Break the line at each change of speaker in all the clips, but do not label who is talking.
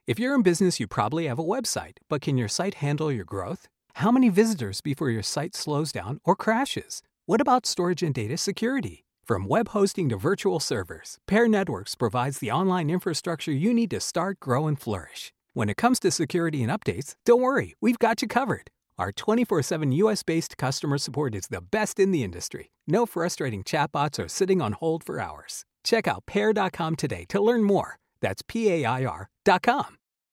If you're in business, you probably have a website, but can your site handle your growth? How many visitors before your site slows down or crashes? What about storage and data security? From web hosting to virtual servers, Pair Networks provides the online infrastructure you need to start, grow, and flourish. When it comes to security and updates, don't worry, we've got you covered. Our 24/7 US-based customer support is the best in the industry. No frustrating chatbots or sitting on hold for hours. Check out Pair.com today to learn more. That's PAIR.com.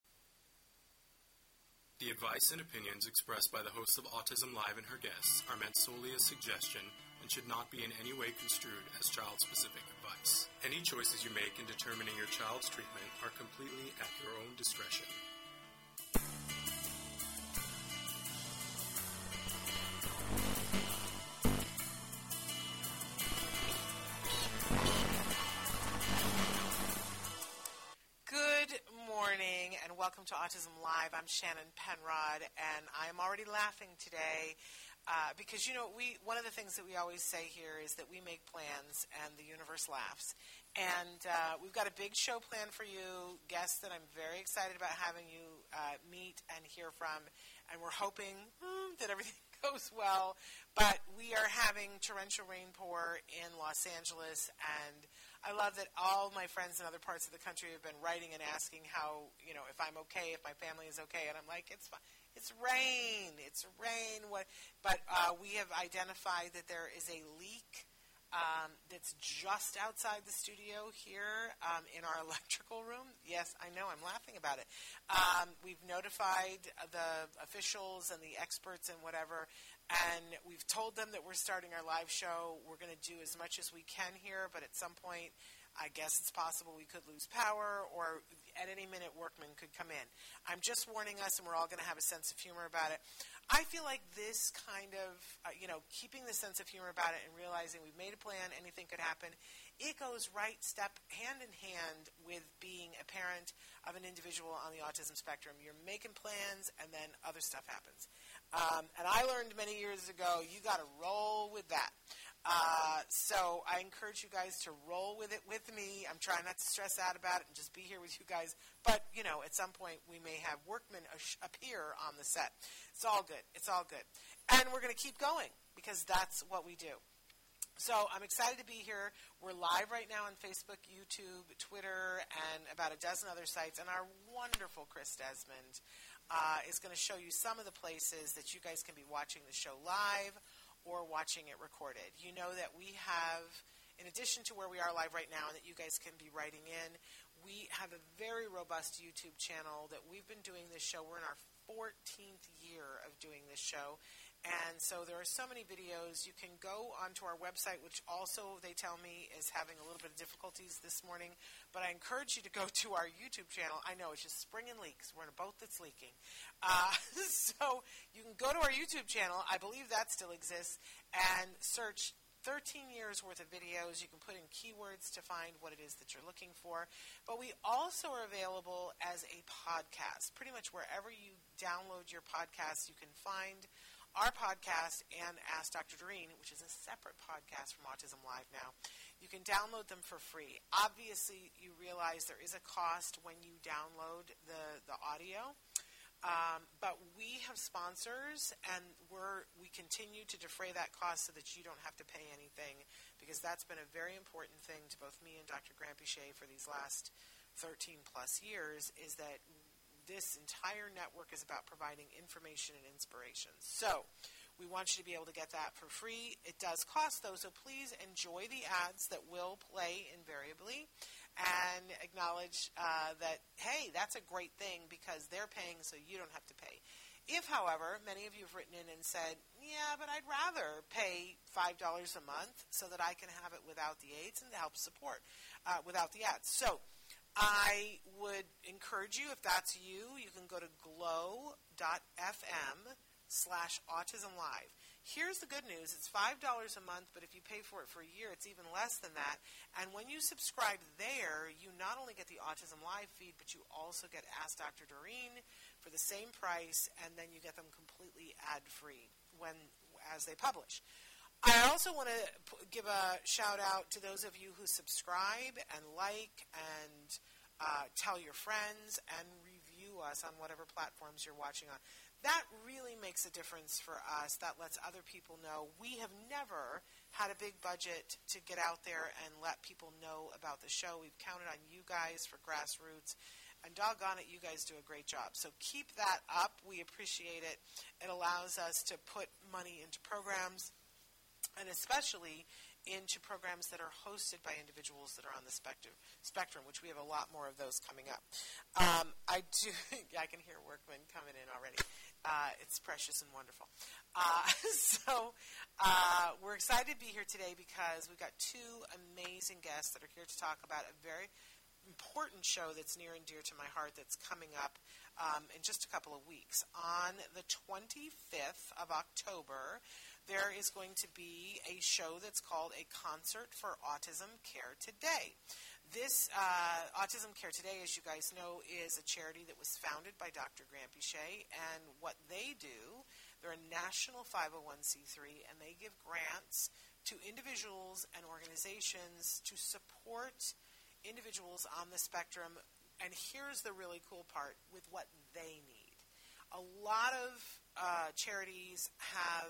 The advice and opinions expressed by the hosts of Autism Live and her guests are meant solely as suggestion and should not be in any way construed as child-specific advice. Any choices you make in determining your child's treatment are completely at your own discretion.
Good morning and welcome to Autism Live. I'm Shannon Penrod and I'm already laughing today because, one of the things that we always say here is that we make plans and the universe laughs. And we've got a big show planned for you, guests that I'm very excited about having you meet and hear from. And we're hoping that everything goes well. But we are having torrential rain pour in Los Angeles, and I love that all my friends in other parts of the country have been writing and asking how, if I'm okay, if my family is okay. And I'm like, it's fine. It's rain. It's rain. But we have identified that there is a leak that's just outside the studio here in our electrical room. Yes, I know. I'm laughing about it. We've notified the officials and the experts and whatever, and we've told them that we're starting our live show. We're going to do as much as we can here, but at some point, I guess it's possible we could lose power, or at any minute workmen could come in. I'm just warning us, and we're all going to have a sense of humor about it. I feel like this kind of, keeping the sense of humor about it and realizing we've made a plan, anything could happen, it goes hand in hand with being a parent of an individual on the autism spectrum. You're making plans, and then other stuff happens. And I learned many years ago, you got to roll with that. So I encourage you guys to roll with it with me. I'm trying not to stress out about it and just be here with you guys. But, at some point we may have workmen appear on the set. It's all good. It's all good. And we're going to keep going because that's what we do. So I'm excited to be here. We're live right now on Facebook, YouTube, Twitter, and about a dozen other sites. And our wonderful Chris Desmond is going to show you some of the places that you guys can be watching the show live or watching it recorded. You know that we have, in addition to where we are live right now and that you guys can be writing in, we have a very robust YouTube channel that we've been doing this show. We're in our 14th year of doing this show. And so there are so many videos. You can go onto our website, which also, they tell me, is having a little bit of difficulties this morning. But I encourage you to go to our YouTube channel. I know, it's just spring and leaks. We're in a boat that's leaking. So you can go to our YouTube channel. I believe that still exists. And search 13 years worth of videos. You can put in keywords to find what it is that you're looking for. But we also are available as a podcast. Pretty much wherever you download your podcast, you can find our podcast and Ask Dr. Doreen, which is a separate podcast from Autism Live now. You can download them for free. Obviously, you realize there is a cost when you download the audio. But we have sponsors, and we continue to defray that cost so that you don't have to pay anything, because that's been a very important thing to both me and Dr. Grant Bichet for these last 13-plus years, is that this entire network is about providing information and inspiration. So we want you to be able to get that for free. It does cost, though, so please enjoy the ads that will play invariably and acknowledge that, hey, that's a great thing because they're paying so you don't have to pay. If, however, many of you have written in and said, yeah, but I'd rather pay $5 a month so that I can have it without the aids and to help support without the ads. So I would encourage you, if that's you, you can go to glow.fm/autismlive. Here's the good news. It's $5 a month, but if you pay for it for a year, it's even less than that. And when you subscribe there, you not only get the Autism Live feed, but you also get Ask Dr. Doreen for the same price, and then you get them completely ad-free as they publish. I also want to give a shout-out to those of you who subscribe and like and tell your friends and review us on whatever platforms you're watching on. That really makes a difference for us. That lets other people know. We have never had a big budget to get out there and let people know about the show. We've counted on you guys for grassroots. And doggone it, you guys do a great job. So keep that up. We appreciate it. It allows us to put money into programs, and especially into programs that are hosted by individuals that are on the spectrum, which we have a lot more of those coming up. I can hear workmen coming in already. It's precious and wonderful. We're excited to be here today because we've got two amazing guests that are here to talk about a very important show that's near and dear to my heart that's coming up in just a couple of weeks. On the 25th of October, there is going to be a show that's called A Concert for Autism Care Today. This Autism Care Today, as you guys know, is a charity that was founded by Dr. Grant Bichet, and what they do, they're a national 501c3, and they give grants to individuals and organizations to support individuals on the spectrum, and here's the really cool part, with what they need. A lot of charities have,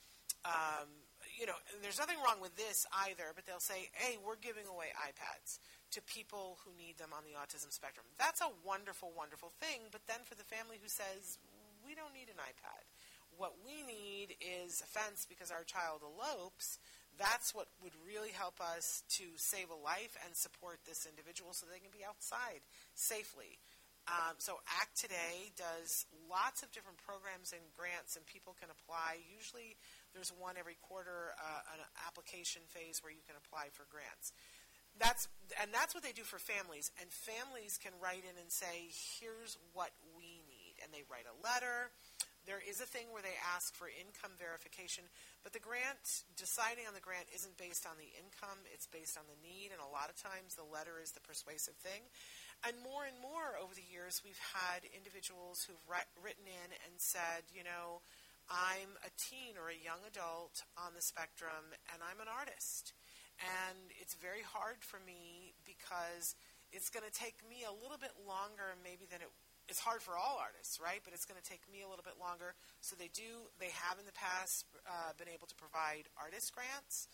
there's nothing wrong with this either, but they'll say, hey, we're giving away iPads to people who need them on the autism spectrum. That's a wonderful, wonderful thing, but then for the family who says, we don't need an iPad. What we need is a fence because our child elopes. That's what would really help us to save a life and support this individual so they can be outside safely. So ACT Today does lots of different programs and grants, and people can apply. Usually there's one every quarter, an application phase where you can apply for grants. That's what they do for families, and families can write in and say, here's what we need, and they write a letter. There is a thing where they ask for income verification, but the grant, deciding on the grant isn't based on the income, it's based on the need, and a lot of times the letter is the persuasive thing. And more over the years, we've had individuals who've written in and said, I'm a teen or a young adult on the spectrum, and I'm an artist. And it's very hard for me because it's going to take me a little bit longer maybe than it's hard for all artists, right? But it's going to take me a little bit longer. So they have in the past been able to provide artist grants.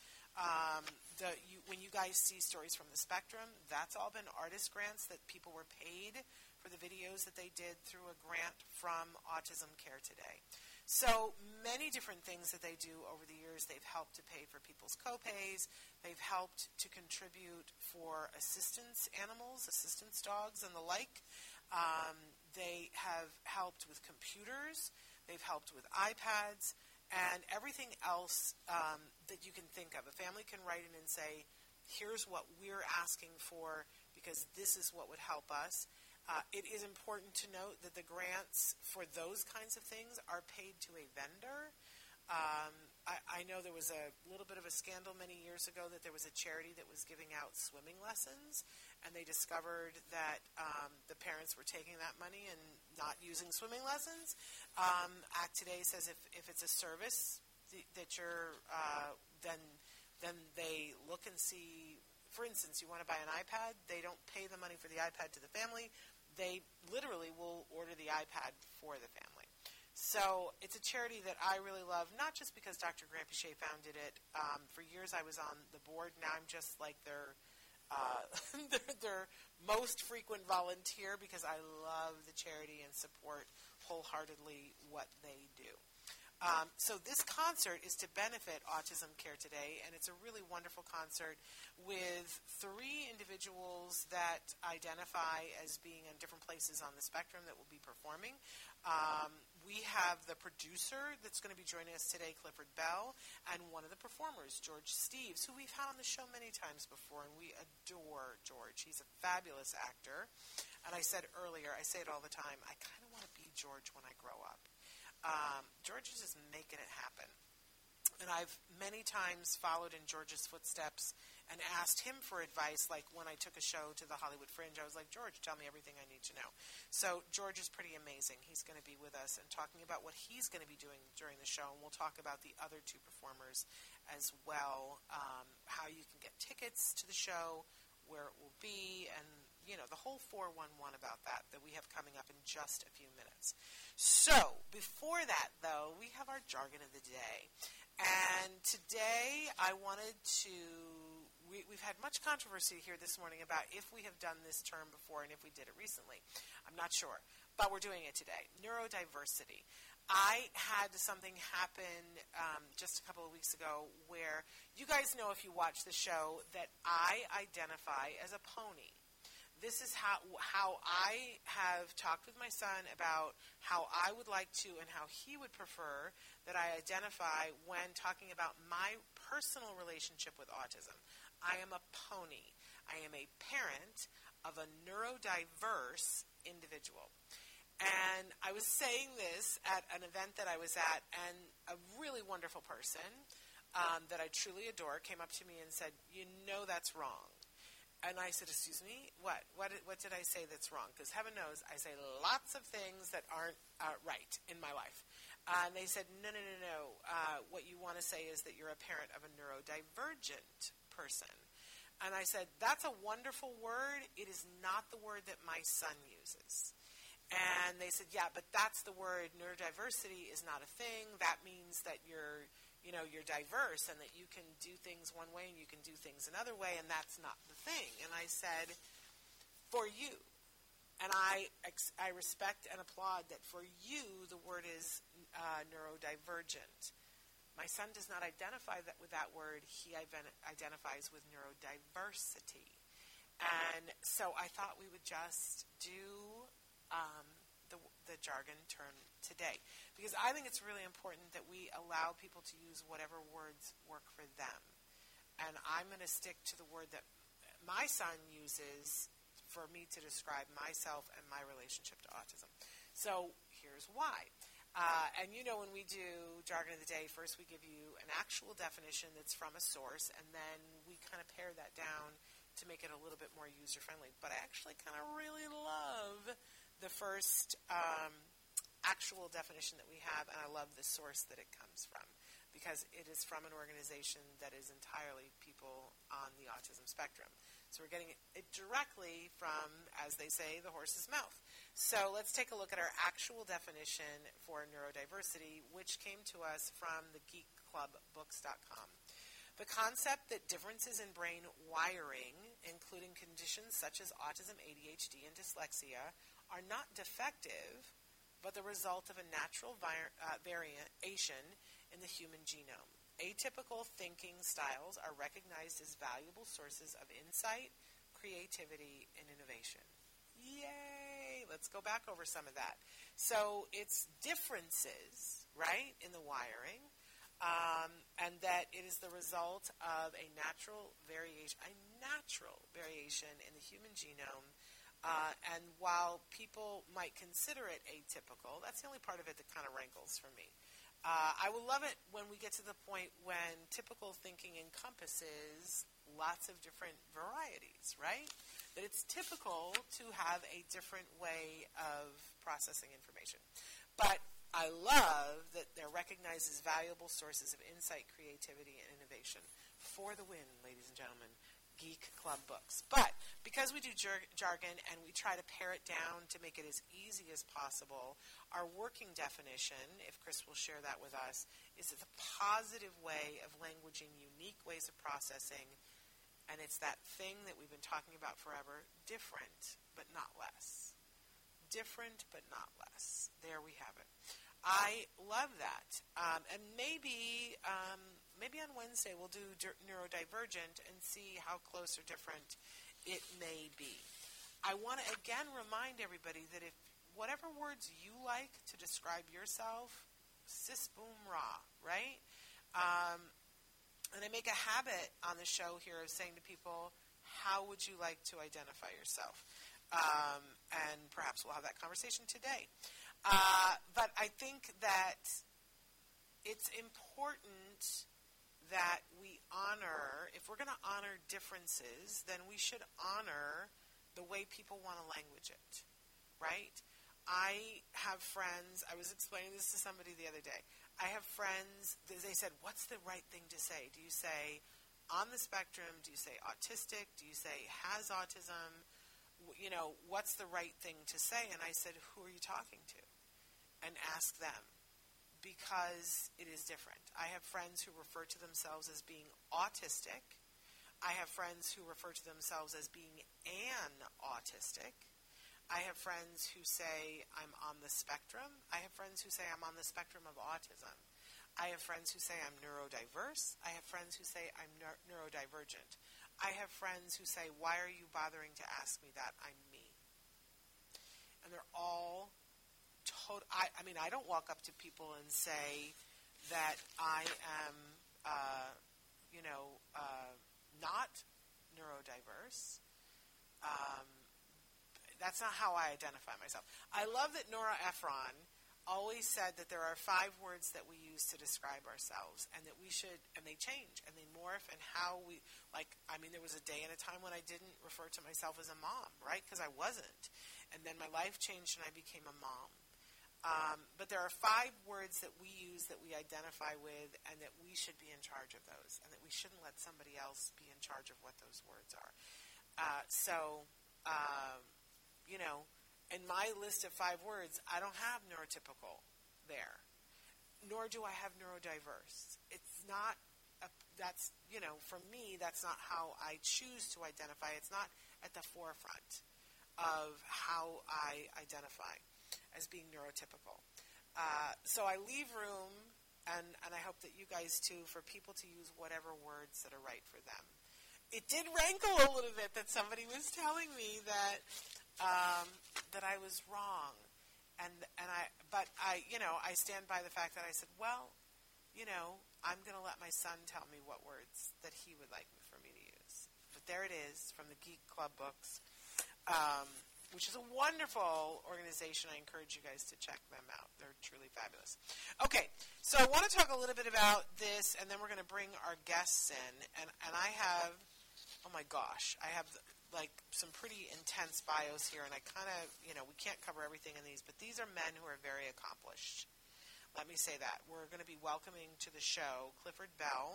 When you guys see Stories from the Spectrum, that's all been artist grants that people were paid for the videos that they did through a grant from Autism Care Today. So many different things that they do over the years. They've helped to pay for people's co-pays. They've helped to contribute for assistance animals, assistance dogs, and the like. They have helped with computers. They've helped with iPads and everything else that you can think of. A family can write in and say, here's what we're asking for because this is what would help us. It is important to note that the grants for those kinds of things are paid to a vendor. I know there was a little bit of a scandal many years ago that there was a charity that was giving out swimming lessons, and they discovered that the parents were taking that money and not using swimming lessons. ACT Today says if it's a service that you're, then they look and see. For instance, you want to buy an iPad, they don't pay the money for the iPad to the family. They literally will order the iPad for the family. So it's a charity that I really love, not just because Dr. Grant Bichet founded it. For years I was on the board. Now I'm just like their most frequent volunteer because I love the charity and support wholeheartedly what they do. So this concert is to benefit Autism Care Today, and it's a really wonderful concert with 3 individuals that identify as being in different places on the spectrum that will be performing. We have the producer that's going to be joining us today, Clifford Bell, and one of the performers, George Steeves, who we've had on the show many times before, and we adore George. He's a fabulous actor. And I said earlier, I say it all the time, I kind of want to be George when I grow up. George is just making it happen. And I've many times followed in George's footsteps and asked him for advice, like when I took a show to the Hollywood Fringe, I was like, George, tell me everything I need to know. So George is pretty amazing. He's going to be with us and talking about what he's going to be doing during the show, and we'll talk about the other 2 performers as well, how you can get tickets to the show, where it will be, and the whole 411 about that we have coming up in just a few minutes. So, before that, though, we have our jargon of the day. And today I wanted to, we've had much controversy here this morning about if we have done this term before and if we did it recently. I'm not sure, but we're doing it today. Neurodiversity. I had something happen just a couple of weeks ago where you guys know, if you watch the show, that I identify as a pony. This is how I have talked with my son about how I would like to and how he would prefer that I identify when talking about my personal relationship with autism. I am a pony. I am a parent of a neurodiverse individual. And I was saying this at an event that I was at, and a really wonderful person that I truly adore came up to me and said, that's wrong. And I said, excuse me, what did I say that's wrong? Because heaven knows I say lots of things that aren't right in my life. And they said, no. What you want to say is that you're a parent of a neurodivergent person. And I said, that's a wonderful word. It is not the word that my son uses. And they said, yeah, but that's the word. Neurodiversity is not a thing. That means that you're diverse and that you can do things one way and you can do things another way, and that's not the thing. And I said, for you, and I respect and applaud that for you the word is neurodivergent. My son does not identify with that word. He identifies with neurodiversity. And so I thought we would just do the jargon term today, because I think it's really important that we allow people to use whatever words work for them. And I'm going to stick to the word that my son uses for me to describe myself and my relationship to autism. So here's why. And when we do jargon of the day, first we give you an actual definition that's from a source, and then we kind of pare that down to make it a little bit more user-friendly. But I actually kind of really love the first actual definition that we have, and I love the source that it comes from, because it is from an organization that is entirely people on the autism spectrum. So we're getting it directly from, as they say, the horse's mouth. So let's take a look at our actual definition for neurodiversity, which came to us from the geekclubbooks.com. The concept that differences in brain wiring, including conditions such as autism, ADHD, and dyslexia, are not defective, but the result of a natural variation in the human genome. Atypical thinking styles are recognized as valuable sources of insight, creativity, and innovation. Yay! Let's go back over some of that. So it's differences, right, in the wiring, and that it is the result of a natural variation in the human genome. And while people might consider it atypical, that's the only part of it that kind of rankles for me. I will love it when we get to the point when typical thinking encompasses lots of different varieties, right? That it's typical to have a different way of processing information. But I love that they're recognized as valuable sources of insight, creativity, and innovation. For the win, ladies and gentlemen. Geek Club Books. But because we do jargon and we try to pare it down to make it as easy as possible, our working definition, if Chris will share that with us, is a positive way of languaging unique ways of processing, and it's that thing that we've been talking about forever, different but not less. Different but not less. There we have it. I love that. And maybe on Wednesday we'll do neurodivergent and see how close or different it may be. I want to again remind everybody that if whatever words you like to describe yourself, sis, boom, rah, right? And I make a habit on the show here of saying to people, how would you like to identify yourself? And perhaps we'll have that conversation today. But I think that it's important that we honor, if we're going to honor differences, then we should honor the way people want to language it, right? I have friends, I was explaining this to somebody the other day. I have friends, they said, what's the right thing to say? Do you say on the spectrum? Do you say autistic? Do you say has autism? what's the right thing to say? And I said, who are you talking to? And ask them, because it is different. I have friends who refer to themselves as being autistic. I have friends who refer to themselves as being an autistic. I have friends who say I'm on the spectrum. I have friends who say I'm on the spectrum of autism. I have friends who say I'm neurodiverse. I have friends who say I'm neurodivergent. I have friends who say, why are you bothering to ask me that? I'm me. And they're all I don't walk up to people and say that I am, not neurodiverse. That's not how I identify myself. I love that Nora Ephron always said that there are 5 words that we use to describe ourselves, and that we should, and they change, and they morph, and how we, there was a day and a time when I didn't refer to myself as a mom, right, because I wasn't. And then my life changed, and I became a mom. But there are 5 words that we use that we identify with, and that we should be in charge of those, and that we shouldn't let somebody else be in charge of what those words are. In my list of 5 words, I don't have neurotypical there, nor do I have neurodiverse. It's not, for me, that's not how I choose to identify. It's not at the forefront of how I identify as being neurotypical. So I leave room, and I hope that you guys too, for people to use whatever words that are right for them. It did rankle a little bit that somebody was telling me that I was wrong, but I stand by the fact that I said, well, I'm going to let my son tell me what words that he would like for me to use. But there it is from the Geek Club books. Which is a wonderful organization. I encourage you guys to check them out. They're truly fabulous. Okay, so I want to talk a little bit about this, and then we're going to bring our guests in. And I have, oh my gosh, I have some pretty intense bios here, and I kind of, we can't cover everything in these, but these are men who are very accomplished. Let me say that. We're going to be welcoming to the show Clifford Bell.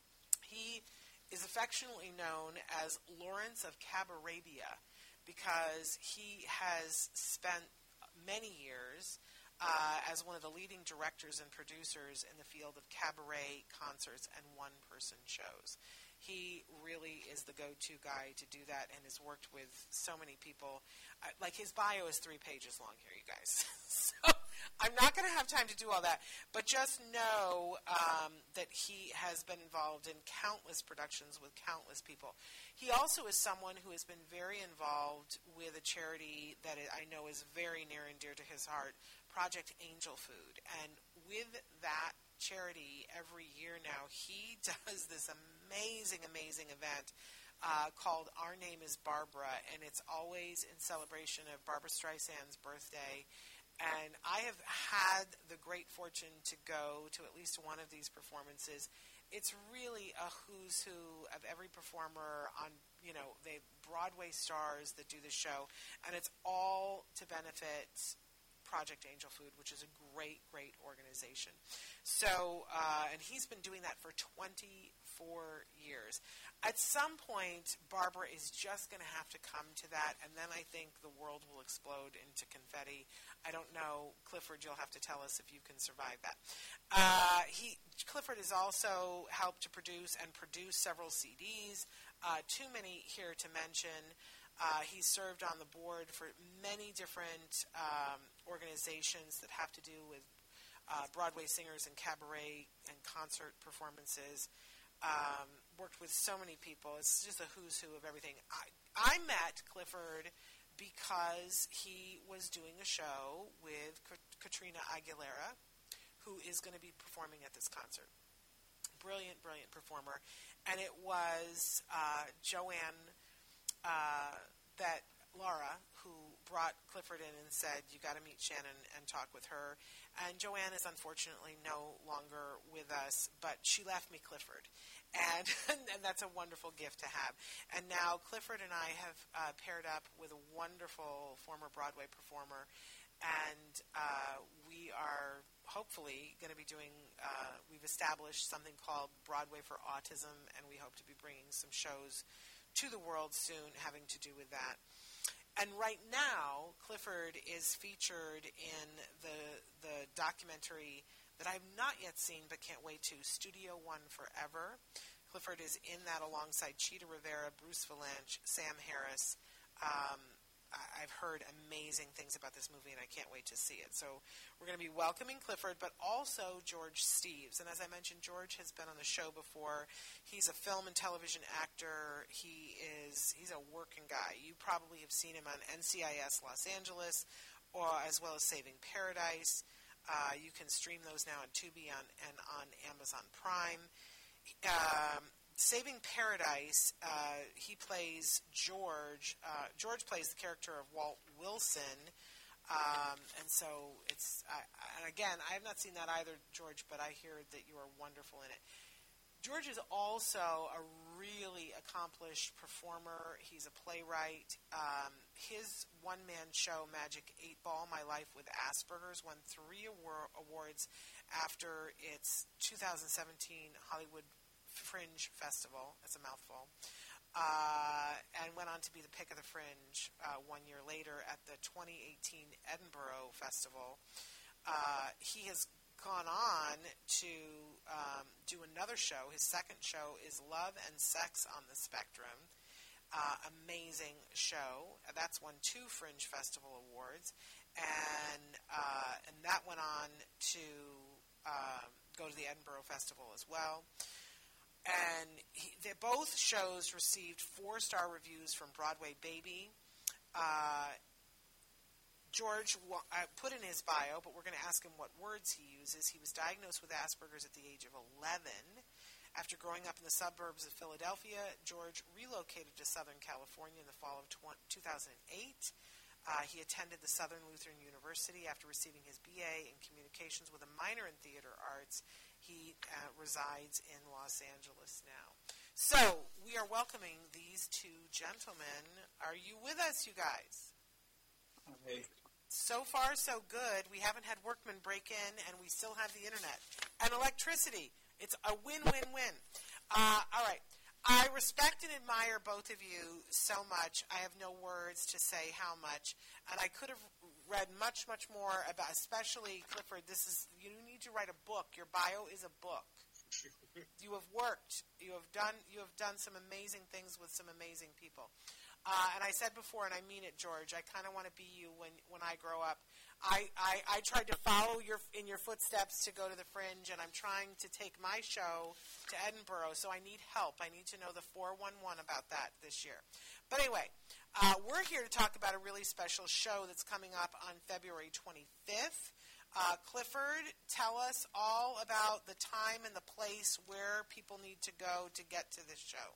He is affectionately known as Lawrence of Cabarabia, because he has spent many years as one of the leading directors and producers in the field of cabaret concerts and one-person shows. He really is the go-to guy to do that, and has worked with so many people. His bio is 3 pages long here, you guys. So I'm not going to have time to do all that, but just know that he has been involved in countless productions with countless people. He also is someone who has been very involved with a charity that I know is very near and dear to his heart, Project Angel Food. And with that charity, every year now, he does this amazing event called Our Name is Barbara, and it's always in celebration of Barbra Streisand's birthday. And I have had the great fortune to go to at least one of these performances. It's really a who's who of every performer on, the Broadway stars that do the show, and it's all to benefit Project Angel Food, which is a great organization. So, and he's been doing that for 24 years. At some point, Barbara is just going to have to come to that, and then I think the world will explode into confetti. I don't know. Clifford, you'll have to tell us if you can survive that. Clifford has also helped to produce several CDs, too many here to mention. He's served on the board for many different organizations that have to do with Broadway singers and cabaret and concert performances. Worked with so many people. It's just a who's who of everything. I met Clifford because he was doing a show with Katrina Aguilera, who is going to be performing at this concert. Brilliant performer. And it was Joanne, Laura, who brought Clifford in and said, you got to meet Shannon and talk with her. And Joanne is unfortunately no longer with us, but she left me Clifford. And that's a wonderful gift to have. And now Clifford and I have paired up with a wonderful former Broadway performer, and we are hopefully going to be doing, we've established something called Broadway for Autism, and we hope to be bringing some shows to the world soon having to do with that. And right now, Clifford is featured in the documentary that I've not yet seen but can't wait to, Studio One Forever. Clifford is in that alongside Chita Rivera, Bruce Vilanch, Sam Harris. I've heard amazing things about this movie, and I can't wait to see it. So we're going to be welcoming Clifford, but also George Steeves. And as I mentioned, George has been on the show before. He's a film and television actor. He's a working guy. You probably have seen him on NCIS Los Angeles, or as well as Saving Paradise. You can stream those now on Tubi and on Amazon Prime. Saving Paradise, he plays George. George plays the character of Walt Wilson, and so it's. And again, I have not seen that either, George, but I hear that you are wonderful in it. George is also a really accomplished performer. He's a playwright. His one-man show, Magic 8 Ball, My Life with Asperger's, won 3 awards after its 2017 Hollywood Fringe Festival. That's a mouthful. And went on to be the pick of the Fringe 1 year later at the 2018 Edinburgh Festival. He has gone on to do another show. His second show is Love and Sex on the Spectrum. Amazing show. That's won 2 Fringe Festival awards. And that went on to go to the Edinburgh Festival as well. And both shows received 4-star reviews from Broadway Baby. George put in his bio, but we're going to ask him what words he uses. He was diagnosed with Asperger's at the age of 11. After growing up in the suburbs of Philadelphia, George relocated to Southern California in the fall of 2008. He attended the Southern Lutheran University after receiving his BA in Communications with a minor in theater arts. He resides in Los Angeles now. So, we are welcoming these 2 gentlemen. Are you with us, you guys?
Hey.
So far, so good. We haven't had workmen break in, and we still have the internet. And electricity. It's a win-win-win. All right. I respect and admire both of you so much. I have no words to say how much. And I could have read much, much more about, especially Clifford, you need to write a book. Your bio is a book. You have worked. You have done some amazing things with some amazing people. And I said before, and I mean it, George, I kind of want to be you when I grow up. I tried to follow in your footsteps to go to the Fringe, and I'm trying to take my show to Edinburgh, so I need help. I need to know the 411 about that this year. But anyway, we're here to talk about a really special show that's coming up on February 25th. Clifford, tell us all about the time and the place where people need to go to get to this show.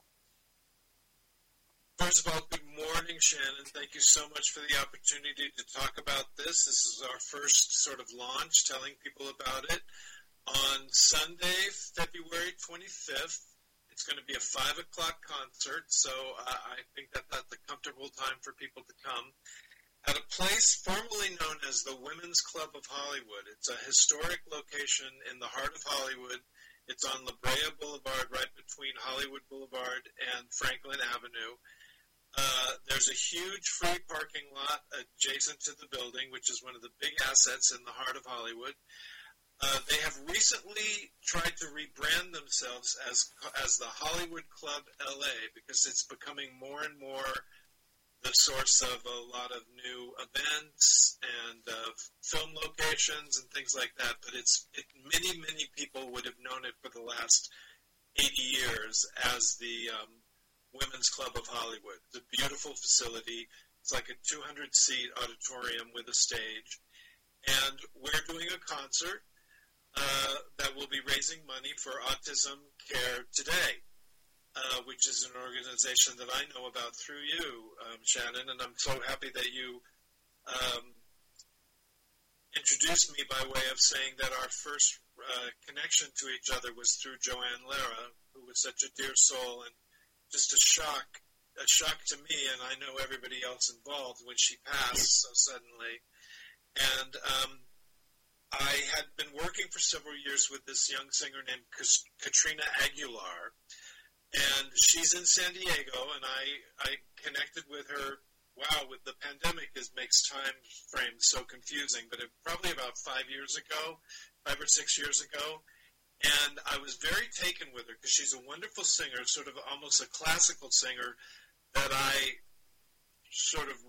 First of all, good morning, Shannon. Thank you so much for the opportunity to talk about this. This is our first sort of launch, telling people about it. On Sunday, February 25th, it's going to be a 5 o'clock concert, so I think that's a comfortable time for people to come. At a place formerly known as the Women's Club of Hollywood. It's a historic location in the heart of Hollywood. It's on La Brea Boulevard, right between Hollywood Boulevard and Franklin Avenue. There's a huge free parking lot adjacent to the building, which is one of the big assets in the heart of Hollywood. They have recently tried to rebrand themselves as the Hollywood Club LA because it's becoming more and more the source of a lot of new events and film locations and things like that. But many, many people would have known it for the last 80 years as the Women's Club of Hollywood. It's a beautiful facility. It's like a 200-seat auditorium with a stage. And we're doing a concert that will be raising money for Autism Care Today, which is an organization that I know about through you, Shannon, and I'm so happy that you introduced me by way of saying that our first connection to each other was through Joanne Lara, who was such a dear soul and just a shock to me, and I know everybody else involved when she passed so suddenly. And I had been working for several years with this young singer named Katrina Aguilar, and she's in San Diego, and I connected with her wow, with the pandemic, it makes time frames so confusing, but probably about 5 or 6 years ago. And I was very taken with her because she's a wonderful singer, sort of almost a classical singer that I sort of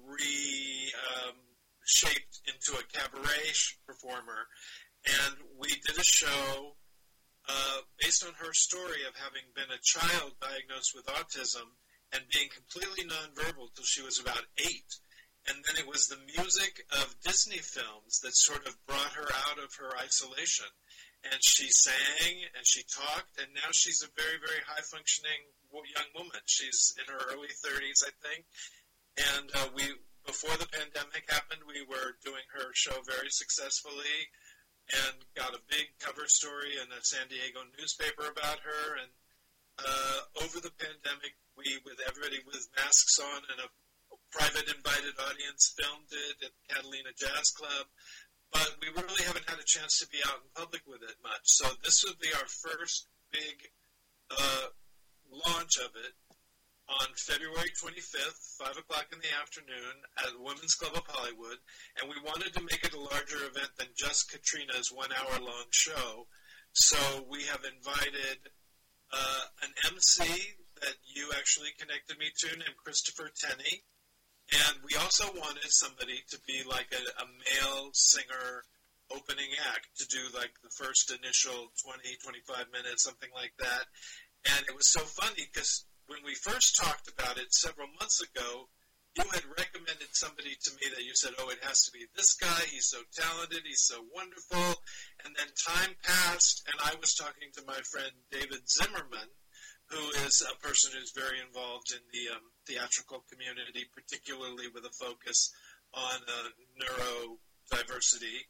shaped into a cabaret performer. And we did a show based on her story of having been a child diagnosed with autism and being completely nonverbal till she was about 8. And then it was the music of Disney films that sort of brought her out of her isolation. And she sang and she talked, and now she's a very, very high-functioning young woman. She's in her early 30s, I think. And before the pandemic happened, we were doing her show very successfully and got a big cover story in a San Diego newspaper about her. And over the pandemic, we, with everybody with masks on and a private invited audience, filmed it at Catalina Jazz Club. But we really haven't had a chance to be out in public with it much. So this would be our first big launch of it on February 25th, 5 o'clock in the afternoon at the Women's Club of Hollywood. And we wanted to make it a larger event than just Katrina's 1 hour-long show. So we have invited an MC that you actually connected me to named Christopher Tenney. And we also wanted somebody to be like a male singer opening act, to do like the first initial 20, 25 minutes, something like that. And it was so funny because when we first talked about it several months ago, you had recommended somebody to me that you said, oh, it has to be this guy. He's so talented. He's so wonderful. And then time passed, and I was talking to my friend David Zimmerman, who is a person who's very involved in the theatrical community, particularly with a focus on neurodiversity.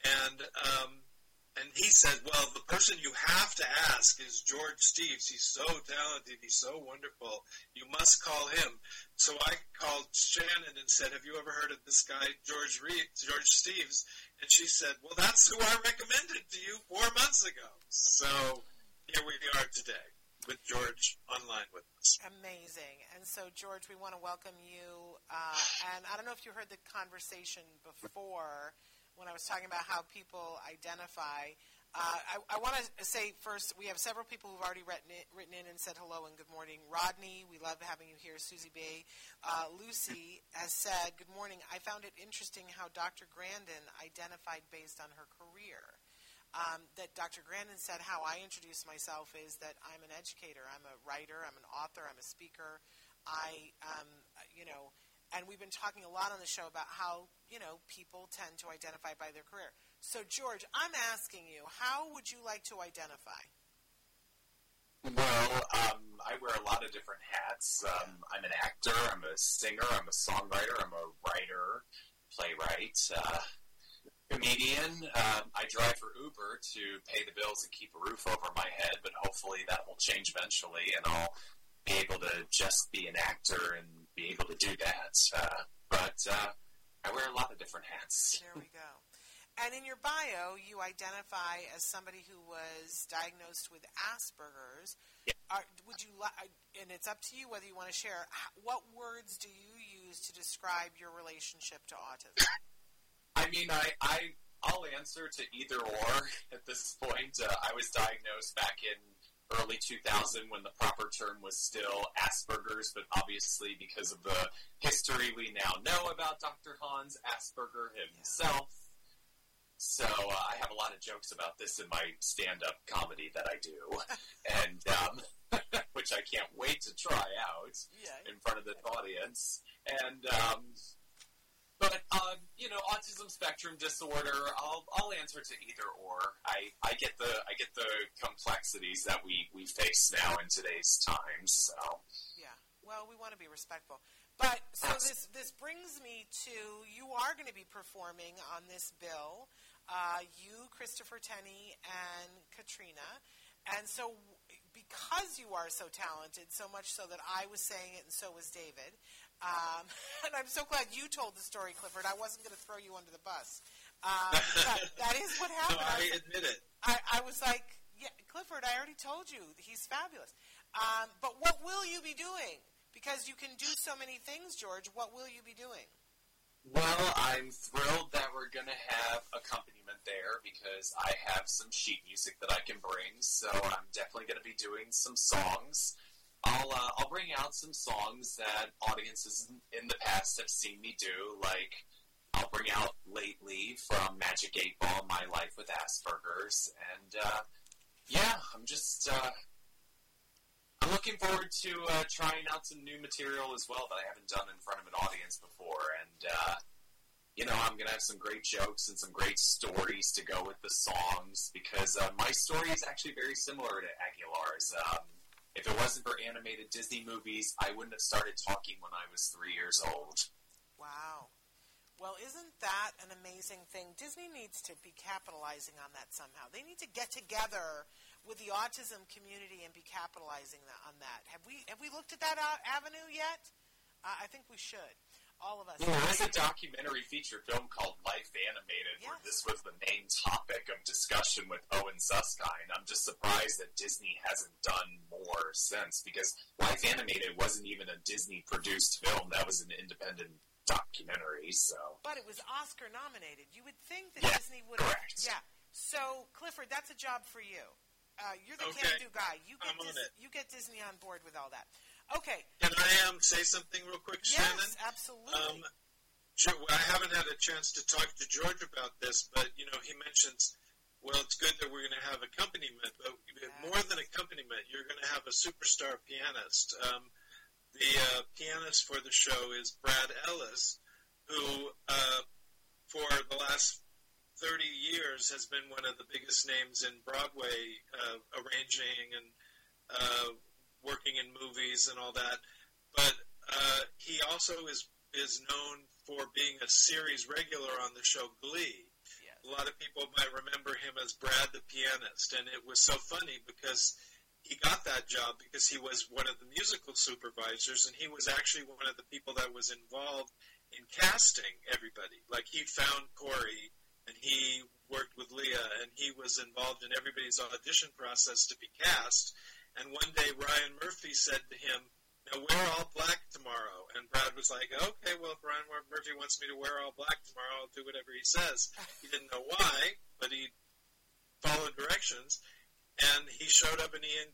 And he said, well, the person you have to ask is George Steeves. He's so talented. He's so wonderful. You must call him. So I called Shannon and said, have you ever heard of this guy, George Steeves? And she said, well, that's who I recommended to you 4 months ago. So here we are today with George online with us.
Amazing. And so, George, we want to welcome you. And I don't know if you heard the conversation before when I was talking about how people identify. I want to say first, we have several people who've already written in and said hello and good morning. Rodney, we love having you here. Susie B. Lucy has said, good morning. I found it interesting how Dr. Grandin identified based on her career. That Dr. Grandin said how I introduce myself is that I'm an educator, I'm a writer, I'm an author, I'm a speaker. And we've been talking a lot on the show about how, people tend to identify by their career. So, George, I'm asking you, how would you like to identify?
Well, I wear a lot of different hats. I'm an actor, I'm a singer, I'm a songwriter, I'm a writer, playwright, comedian. I drive for Uber to pay the bills and keep a roof over my head, but hopefully that will change eventually, and I'll be able to just be an actor and be able to do that. But I wear a lot of different hats.
There we go. And in your bio, you identify as somebody who was diagnosed with Asperger's.
Yeah.
And it's up to you whether you want to share. What words do you use to describe your relationship to autism?
I mean, I'll answer to either or at this point. I was diagnosed back in early 2000 when the proper term was still Asperger's, but obviously because of the history we now know about Dr. Hans Asperger himself. So I have a lot of jokes about this in my stand-up comedy that I do, and which I can't wait to try out in front of the audience. And But autism spectrum disorder, I'll answer to either or. I get the complexities that we face now in today's times. So
yeah, well, we want to be respectful. But so this brings me to, you are going to be performing on this bill. You, Christopher Tenney, and Katrina, and so because you are so talented, so much so that I was saying it and so was David. And I'm so glad you told the story, Clifford. I wasn't going to throw you under the bus. That is what happened.
No, I admit it.
I was like, yeah, Clifford, I already told you. He's fabulous. But what will you be doing? because you can do so many things, George. What will you be doing?
Well, I'm thrilled that we're going to have accompaniment there because I have some sheet music that I can bring, so I'm definitely going to be doing some songs. I'll bring out some songs that audiences in the past have seen me do, like I'll bring out Lately from Magic 8 Ball, My Life with Asperger's, and I'm looking forward to trying out some new material as well that I haven't done in front of an audience before, and I'm going to have some great jokes and some great stories to go with the songs, because my story is actually very similar to Aguilar's. If it wasn't for animated Disney movies, I wouldn't have started talking when I was 3 years old.
Wow. Well, isn't that an amazing thing? Disney needs to be capitalizing on that somehow. They need to get together with the autism community and be capitalizing on that. Have we looked at that avenue yet? I think we should. All of us.
Yeah, there's a documentary feature film called Life Animated, where this was the main topic of discussion with Owen Suskind. I'm just surprised that Disney hasn't done more since, because Life Animated wasn't even a Disney-produced film. That was an independent documentary, so...
But it was Oscar-nominated. You would think that Disney would...
Correct.
Yeah. So, Clifford, that's a job for you. You're the can-do guy. You get Disney on board with all that. Okay.
Can I say something real quick, Shannon?
Yes, absolutely.
Sure. I haven't had a chance to talk to George about this, but, he mentions, well, it's good that we're going to have accompaniment, but more than accompaniment, you're going to have a superstar pianist. The pianist for the show is Brad Ellis, who, for the last 30 years, has been one of the biggest names in Broadway, arranging and working in movies and all that. But he also is known for being a series regular on the show Glee.
Yes.
A lot of people might remember him as Brad the pianist, and it was so funny because he got that job because he was one of the musical supervisors, and he was actually one of the people that was involved in casting everybody. Like, he found Corey, and he worked with Leah, and he was involved in everybody's audition process to be cast. And one day Ryan Murphy said to him, "Now wear all black tomorrow." And Brad was like, "Okay, well, if Ryan Murphy wants me to wear all black tomorrow, I'll do whatever he says." He didn't know why, but he followed directions. And he showed up, and it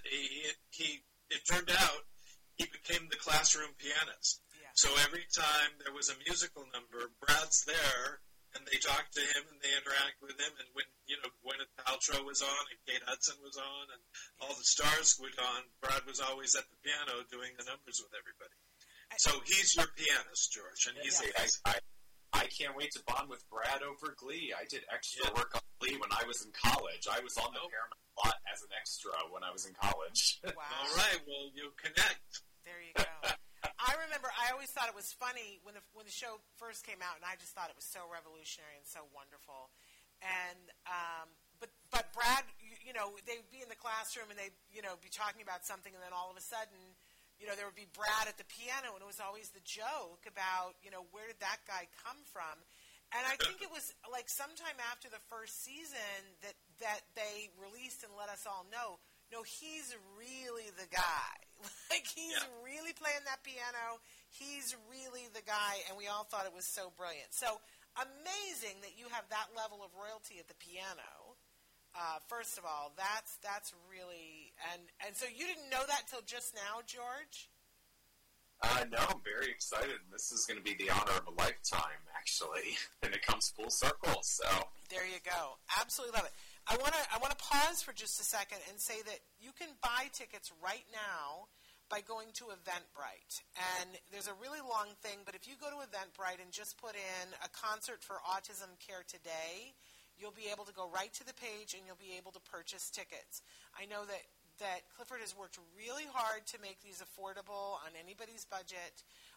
turned out he became the classroom pianist.
Yeah.
So every time there was a musical number, Brad's there, and they talk to him, and they interact with him. And when Gwyneth Paltrow was on, and Kate Hudson was on, and all the stars were on, Brad was always at the piano doing the numbers with everybody. So he's your pianist, George, and he's
I can't wait to bond with Brad over Glee. I did extra work on Glee when I was in college. I was on the Paramount lot as an extra when I was in college.
Wow.
All right, well, you'll connect.
There you go. I remember I always thought it was funny when the show first came out, and I just thought it was so revolutionary and so wonderful. And but Brad, they'd be in the classroom and they'd be talking about something, and then all of a sudden, there would be Brad at the piano, and it was always the joke about where did that guy come from. And I think it was like sometime after the first season that they released and let us all know, no, he's really the guy. Like, he's really playing that piano. He's really the guy, and we all thought it was so brilliant. So amazing that you have that level of royalty at the piano. First of all, that's really and so you didn't know that till just now, George?
No, I'm very excited. This is going to be the honor of a lifetime, actually, and it comes full circle. So
there you go. Absolutely love it. I want to pause for just a second and say that you can buy tickets right now by going to Eventbrite. And there's a really long thing, but if you go to Eventbrite and just put in a concert for autism care today, you'll be able to go right to the page and you'll be able to purchase tickets. I know that Clifford has worked really hard to make these affordable on anybody's budget.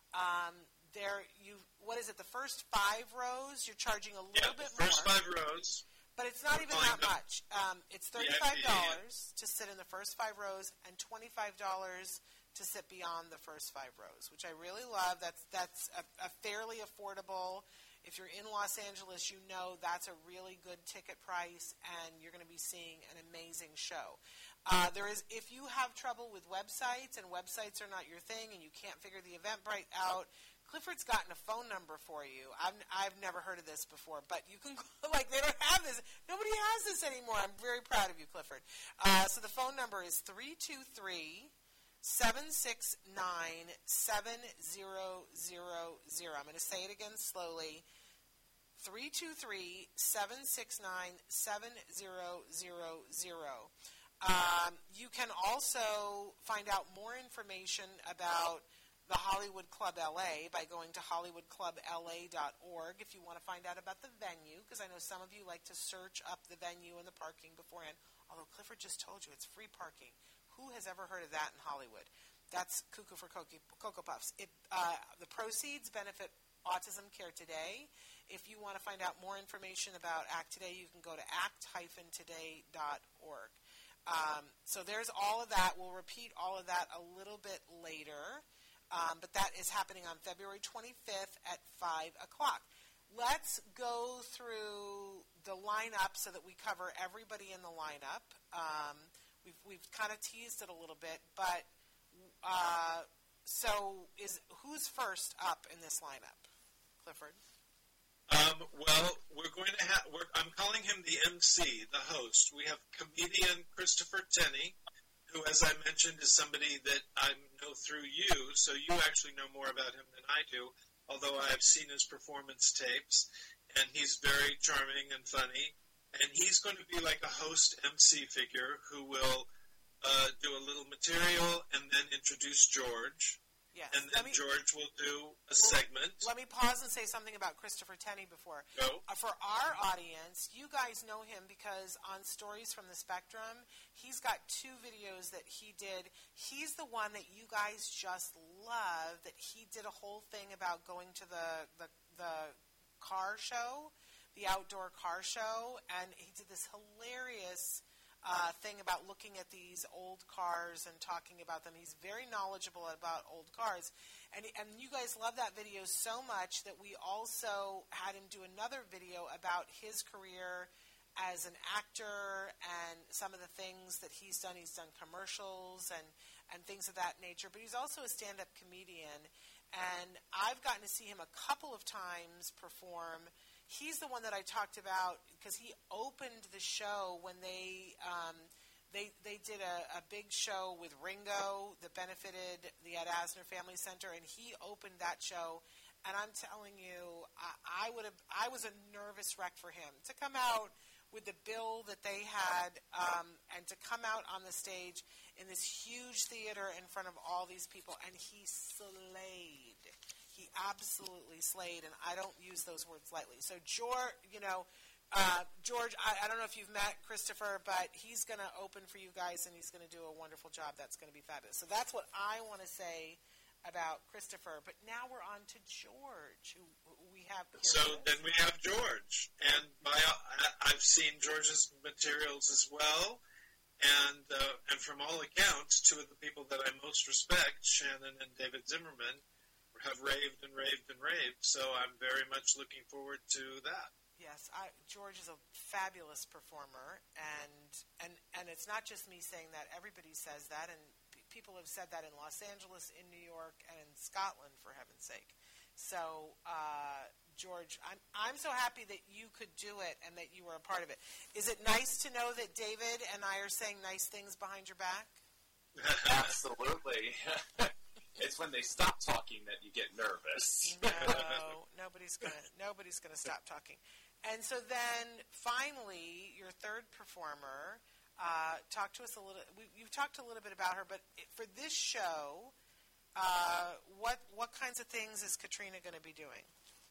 What is it, the first 5 rows, you're charging a little bit more.
First 5 rows.
But it's not even that much. It's $35 to sit in the first 5 rows and $25 to sit beyond the first 5 rows, which I really love. That's a fairly affordable. If you're in Los Angeles, you know that's a really good ticket price, and you're going to be seeing an amazing show. If you have trouble with websites and websites are not your thing and you can't figure the Eventbrite out, Clifford's gotten a phone number for you. I've never heard of this before, but you can they don't have this. Nobody has this anymore. I'm very proud of you, Clifford. So the phone number is 323-769-7000. I'm going to say it again slowly. 323-769-7000. You can also find out more information about the Hollywood Club LA by going to hollywoodclubla.org if you want to find out about the venue, because I know some of you like to search up the venue and the parking beforehand, although Clifford just told you it's free parking. Who has ever heard of that in Hollywood? That's cuckoo for Cocoa Puffs. The proceeds benefit Autism Care Today. If you want to find out more information about ACT Today, you can go to act-today.org. So there's all of that. We'll repeat all of that a little bit later. But that is happening on February 25th at 5 o'clock. Let's go through the lineup so that we cover everybody in the lineup. We've kind of teased it a little bit, but who's first up in this lineup? Clifford?
Well, we're going to I'm calling him the MC, the host. We have comedian Christopher Tenney, who, as I mentioned, is somebody that I know through you, so you actually know more about him than I do, although I have seen his performance tapes, and he's very charming and funny. And he's going to be like a host MC figure who will do a little material and then introduce George.
Yes.
And then George will do a segment.
Let me pause and say something about Christopher Tenney before.
Go.
For our audience, you guys know him because on Stories from the Spectrum, he's got 2 videos that he did. He's the one that you guys just love, that he did a whole thing about going to the car show, the outdoor car show, and he did this hilarious thing about looking at these old cars and talking about them. He's very knowledgeable about old cars. And you guys love that video so much that we also had him do another video about his career as an actor and some of the things that he's done. He's done commercials and things of that nature. But he's also a stand-up comedian. And I've gotten to see him a couple of times perform. He's the one that I talked about because he opened the show when they did a big show with Ringo that benefited the Ed Asner Family Center, and he opened that show. And I'm telling you, I was a nervous wreck for him to come out with the bill that they had and to come out on the stage in this huge theater in front of all these people, and he slayed. He absolutely slayed, and I don't use those words lightly. So, George, George, I don't know if you've met Christopher, but he's going to open for you guys, and he's going to do a wonderful job. That's going to be fabulous. So that's what I want to say about Christopher. But now we're on to George, who we have here.
So then we have George, and I've seen George's materials as well, and from all accounts, 2 of the people that I most respect, Shannon and David Zimmerman, have raved and raved and raved, so I'm very much looking forward to that.
Yes, George is a fabulous performer, and it's not just me saying that. Everybody says that, and people have said that in Los Angeles, in New York, and in Scotland, for heaven's sake. So, George, I'm so happy that you could do it and that you were a part of it. Is it nice to know that David and I are saying nice things behind your back?
Absolutely. It's when they stop talking that you get nervous.
No, nobody's gonna stop talking. And so then, finally, your third performer. Talk to us a little. You've talked a little bit about her, but for this show, what kinds of things is Katrina going to be doing?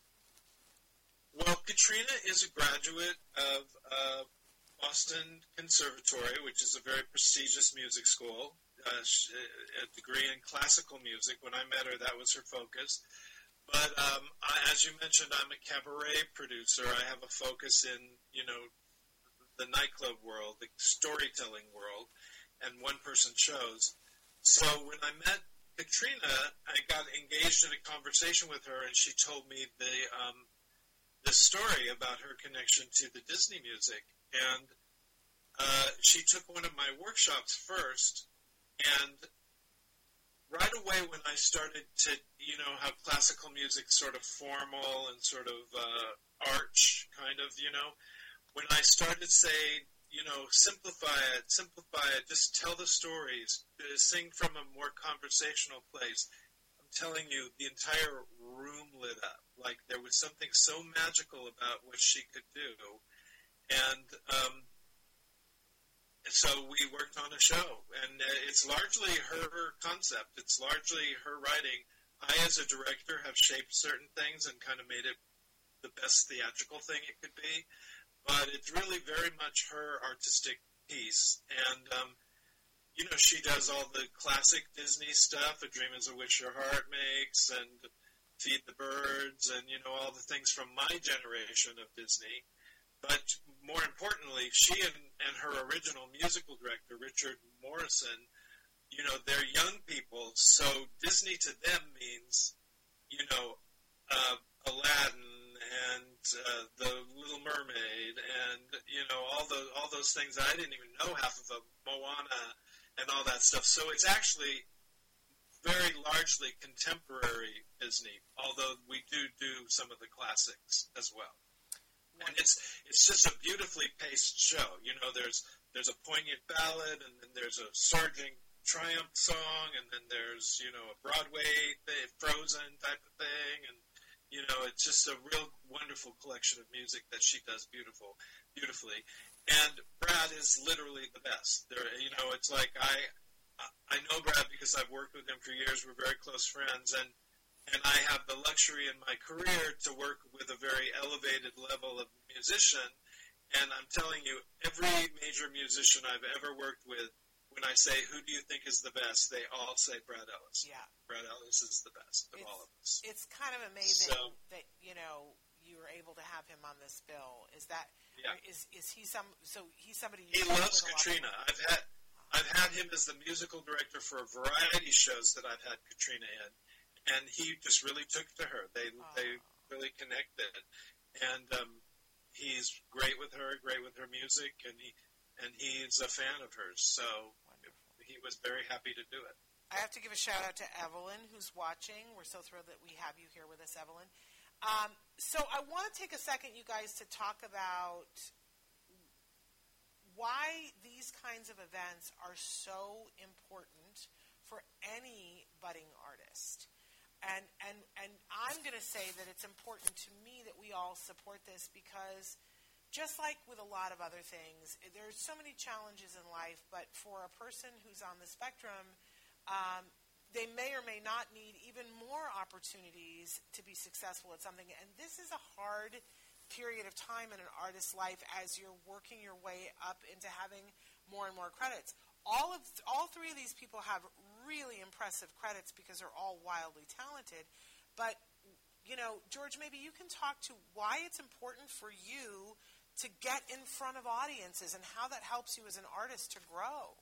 Well, Katrina is a graduate of Boston Conservatory, which is a very prestigious music school. A degree in classical music. When I met her, that was her focus. But as you mentioned, I'm a cabaret producer. I have a focus in, the nightclub world, the storytelling world, and one-person shows. So when I met Katrina, I got engaged in a conversation with her, and she told me this story about her connection to the Disney music. And she took one of my workshops first, and right away when I started to, have classical music sort of formal and sort of arch kind of, when I started saying, simplify it, just tell the stories, sing from a more conversational place, I'm telling you, the entire room lit up. Like there was something so magical about what she could do. And so we worked on a show, and it's largely her concept. It's largely her writing. I, as a director, have shaped certain things and kind of made it the best theatrical thing it could be. But it's really very much her artistic piece. And, she does all the classic Disney stuff, A Dream is a Wish Your Heart Makes, and Feed the Birds, and, all the things from my generation of Disney. But more importantly, she and her original musical director, Richard Morrison, they're young people, so Disney to them means, Aladdin and The Little Mermaid and, all those things that I didn't even know half of them, Moana and all that stuff. So it's actually very largely contemporary Disney, although we do some of the classics as well. And it's just a beautifully paced show. There's a poignant ballad, and then there's a surging triumph song, and then there's, a Broadway Frozen type of thing, and, it's just a real wonderful collection of music that she does beautifully. And Brad is literally the best. It's like I know Brad because I've worked with him for years. We're very close friends, and I have the luxury in my career to work with a very elevated level of musician. And I'm telling you, every major musician I've ever worked with, when I say, who do you think is the best, they all say Brad Ellis.
Yeah.
Brad Ellis is the best of all of us.
It's kind of amazing that, you were able to have him on this bill. Is that,
yeah.
Is he he's somebody
he loves Katrina. I've had him as the musical director for a variety of shows that I've had Katrina in. And he just really took to her. They really connected, and he's great with her music, and he's a fan of hers. So wonderful. He was very happy to do it.
I have to give a shout out to Evelyn, who's watching. We're so thrilled that we have you here with us, Evelyn. So I want to take a second, you guys, to talk about why these kinds of events are so important for any budding artist. And I'm going to say that it's important to me that we all support this because just like with a lot of other things, there's so many challenges in life, but for a person who's on the spectrum, they may or may not need even more opportunities to be successful at something. And this is a hard period of time in an artist's life as you're working your way up into having more and more credits. All three of these people have really impressive credits because they're all wildly talented. But, George, maybe you can talk to why it's important for you to get in front of audiences and how that helps you as an artist to grow.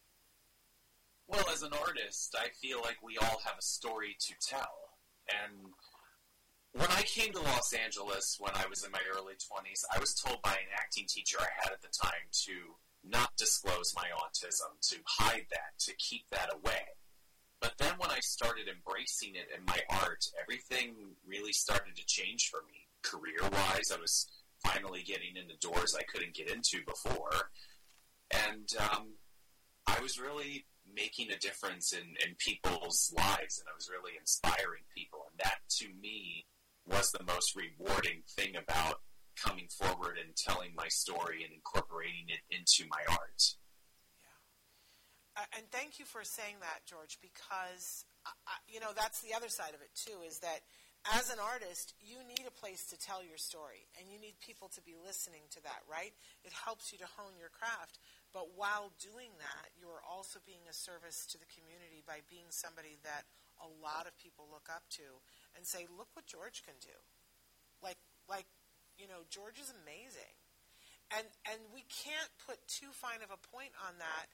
Well, as an artist, I feel like we all have a story to tell. And when I came to Los Angeles when I was in my early 20s, I was told by an acting teacher I had at the time to not disclose my autism, to hide that, to keep that away. But then when I started embracing it in my art, everything really started to change for me. Career-wise, I was finally getting into doors I couldn't get into before. And I was really making a difference in people's lives, and I was really inspiring people. And that, to me, was the most rewarding thing about coming forward and telling my story and incorporating it into my art.
Yeah. And thank you for saying that, George, because, that's the other side of it, too, is that as an artist, you need a place to tell your story, and you need people to be listening to that, right? It helps you to hone your craft. But while doing that, you are also being a service to the community by being somebody that a lot of people look up to and say, look what George can do. Like George is amazing. And we can't put too fine of a point on that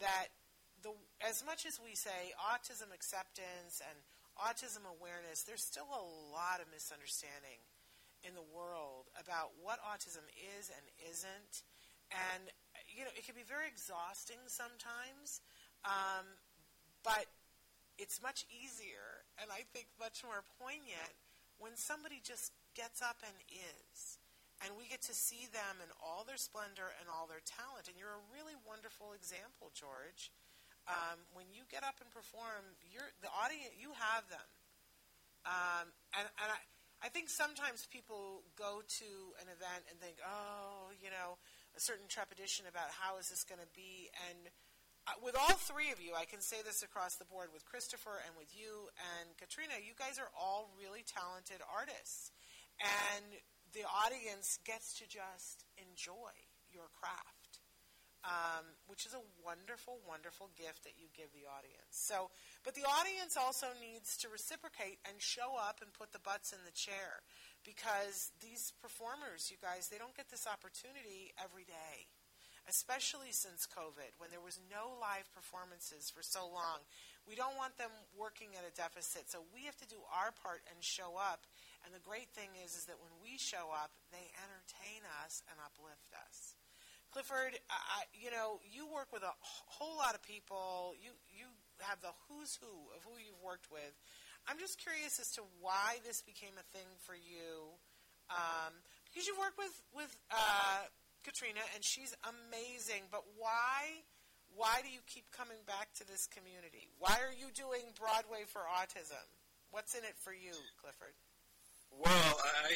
as much as we say autism acceptance and autism awareness, there's still a lot of misunderstanding. in the world about what autism is and isn't. And, it can be very exhausting sometimes, but it's much easier and I think much more poignant when somebody just gets up and is. And we get to see them in all their splendor and all their talent. And you're a really wonderful example, George. When you get up and perform, the audience, you have them. And I think sometimes people go to an event and think, a certain trepidation about how is this going to be. And with all three of you, I can say this across the board, with Christopher and with you and Katrina, you guys are all really talented artists. And the audience gets to just enjoy your craft, which is a wonderful, wonderful gift that you give the audience. So, but the audience also needs to reciprocate and show up and put the butts in the chair, because these performers, you guys, they don't get this opportunity every day, especially since COVID, when there was no live performances for so long. We don't want them working at a deficit, so we have to do our part and show up. And the great thing is that when we show up, they entertain us and uplift us. Clifford, you work with a whole lot of people. You have the who's who of who you've worked with. I'm just curious as to why this became a thing for you, because you worked with Katrina, and she's amazing. But why do you keep coming back to this community? Why are you doing Broadway for Autism? What's in it for you, Clifford?
Well,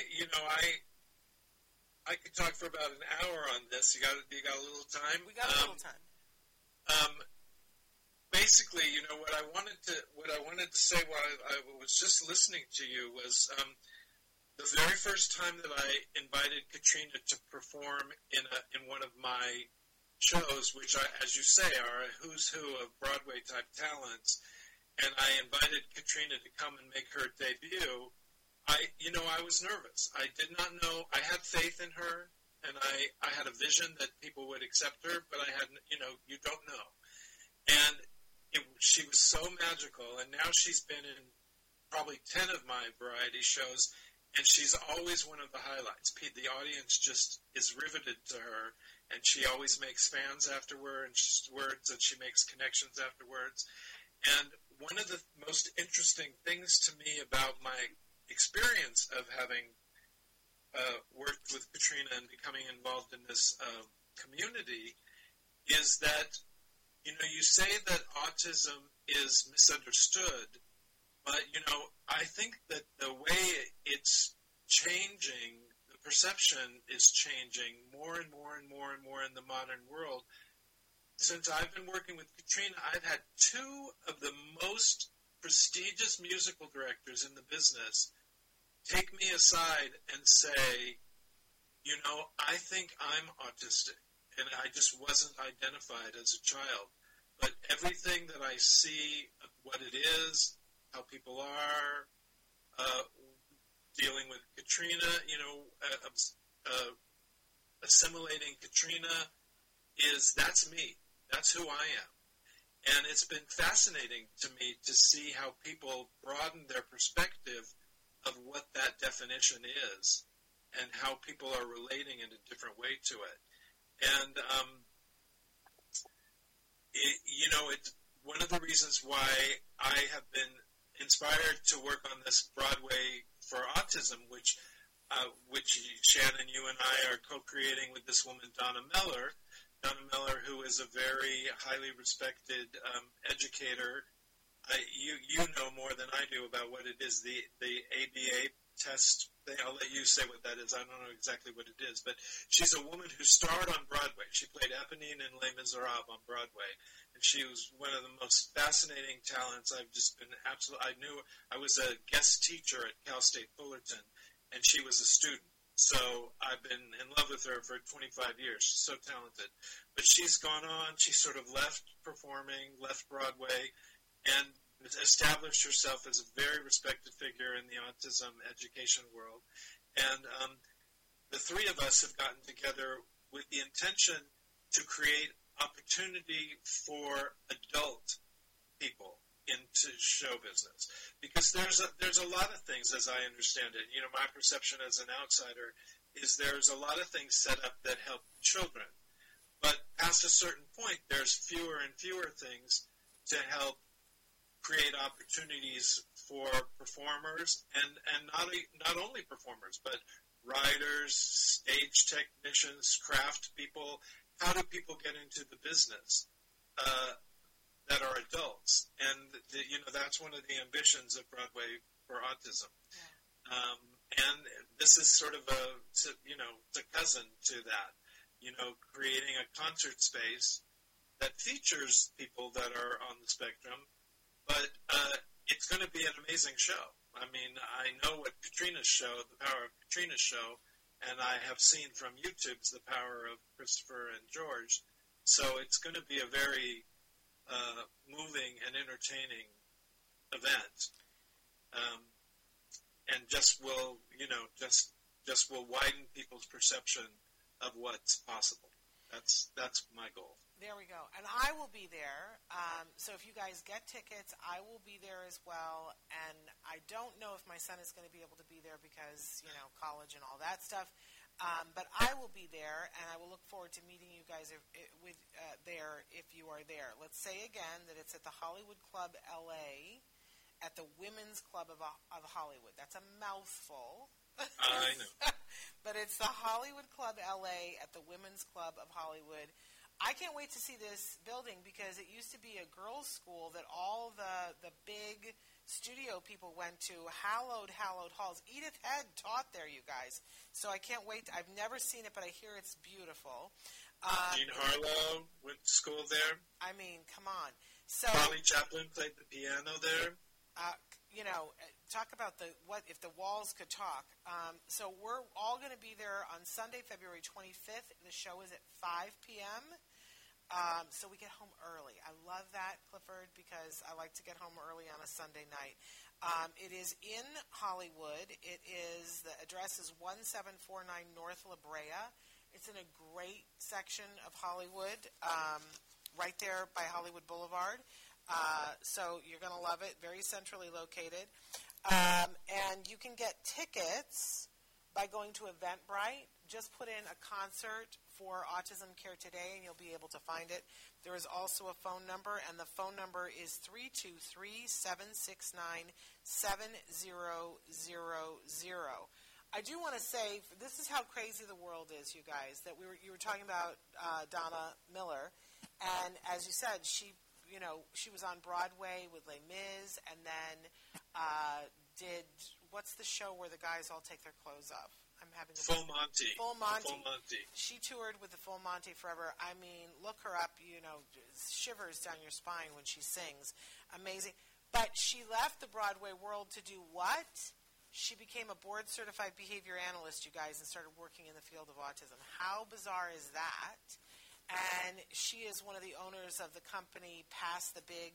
I could talk for about an hour on this. You got a little time?
We got a little time.
Basically, what I wanted to say while I was just listening to you was the very first time that I invited Katrina to perform in one of my shows, which, as you say, are a who's who of Broadway type talents, and I invited Katrina to come and make her debut. I was nervous. I did not know. I had faith in her, and I had a vision that people would accept her, but I had, you don't know. And she was so magical, and now she's been in probably 10 of my variety shows, and she's always one of the highlights. The audience just is riveted to her, and she always makes fans afterwards, and she makes connections afterwards. And one of the most interesting things to me about my experience of having worked with Katrina and becoming involved in this community is that, you say that autism is misunderstood, but, I think that the way it's changing, the perception is changing more and more and more and more in the modern world. Since I've been working with Katrina, I've had two of the most prestigious musical directors in the business take me aside and say, I think I'm autistic, and I just wasn't identified as a child. But everything that I see, what it is, how people are, dealing with Katrina, assimilating Katrina, that's me. That's who I am. And it's been fascinating to me to see how people broaden their perspective of what that definition is and how people are relating in a different way to it. And, it's one of the reasons why I have been inspired to work on this Broadway for Autism, which Shannon, you and I are co-creating with this woman, Donna Meller, who is a very highly respected educator. You know more than I do about what it is, the ABA test thing. I'll let you say what that is. I don't know exactly what it is, but she's a woman who starred on Broadway. She played Eponine in Les Miserables on Broadway, and she was one of the most fascinating talents. I knew I was a guest teacher at Cal State Fullerton, and she was a student. So I've been in love with her for 25 years. She's so talented. But she's gone on. She sort of left performing, left Broadway, and established herself as a very respected figure in the autism education world. And the three of us have gotten together with the intention to create opportunity for adult people into show business, because there's a lot of things, as I understand it. My perception as an outsider is there's a lot of things set up that help children, but past a certain point, there's fewer and fewer things to help create opportunities for performers, and not only performers, but writers, stage technicians, craft people. How do people get into the business that are adults? And that's one of the ambitions of Broadway for Autism. And this is sort of a cousin to that. Creating a concert space that features people that are on the spectrum, but it's going to be an amazing show. I mean, I know what Katrina's show, the power of Katrina's show, and I have seen from YouTube's the power of Christopher and George. So it's going to be a very moving and entertaining event, and just will widen people's perception of what's possible. That's my goal.
There we go. And I will be there. So if you guys get tickets, I will be there as well. And I don't know if my son is going to be able to be there because, college and all that stuff. But I will be there, and I will look forward to meeting you guys there if you are there. Let's say again that it's at the Hollywood Club LA at the Women's Club of Hollywood. That's a mouthful.
I know.
But it's the Hollywood Club LA at the Women's Club of Hollywood. I can't wait to see this building because it used to be a girls' school that all the big studio people went to. Hallowed halls. Edith Head taught there, you guys. So I can't wait. I've never seen it, but I hear it's beautiful.
Jean Harlow went to school there.
I mean, come on. So
Charlie Chaplin played the piano there.
Talk about what if the walls could talk. So we're all going to be there on Sunday, February 25th. The show is at 5 p.m. So we get home early. I love that, Clifford, because I like to get home early on a Sunday night. It is in Hollywood. The address is 1749 North La Brea. It's in a great section of Hollywood, right there by Hollywood Boulevard. So you're going to love it. Very centrally located. And you can get tickets by going to Eventbrite. Just put in a concert for Autism Care Today, and you'll be able to find it. There is also a phone number, and the phone number is 323-769-7000. I do want to say, this is how crazy the world is, you guys, that you were talking about Donna Miller, and as you said, she was on Broadway with Les Mis, and then did, what's the show where the guys all take their clothes off? I'm having
Full Monty.
Full Monty. She toured with the Full Monty forever. I mean, look her up, shivers down your spine when she sings. Amazing. But she left the Broadway world to do what? She became a board-certified behavior analyst, you guys, and started working in the field of autism. How bizarre is that? And she is one of the owners of the company Pass the Big